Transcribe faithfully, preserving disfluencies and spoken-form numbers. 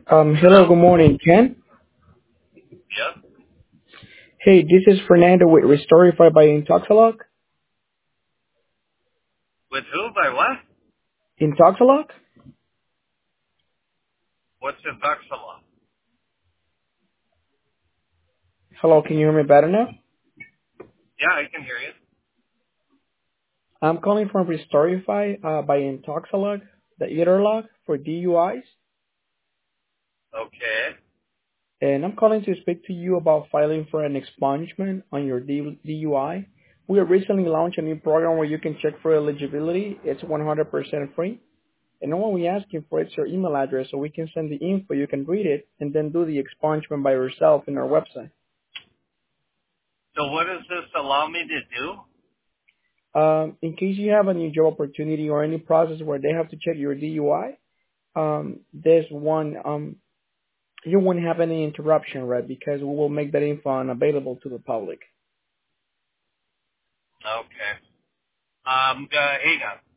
Um, hello, Hello? good morning, Ken. Yep. Hey, this is Fernando with Restorify by Intoxalog. With who? By what? Intoxalog? What's in Buxala? Hello, can you hear me better now? Yeah, I can hear you. I'm calling from Restorify uh, by Intoxalog, the Etherlog for D U Is, Okay. and I'm calling to speak to you about filing for an expungement on your D- DUI. We have recently launched a new program where you can check for eligibility. It's one hundred percent free. And all we asking for is your email address so we can send the info, you can read it, and then do the expungement by yourself in our website. So what does this allow me to do? Um, in case you have a new job opportunity or any process where they have to check your D U I, um, there's one, um, you won't have any interruption, right? Because we will make that info unavailable to the public. Okay. Um, uh, hang on.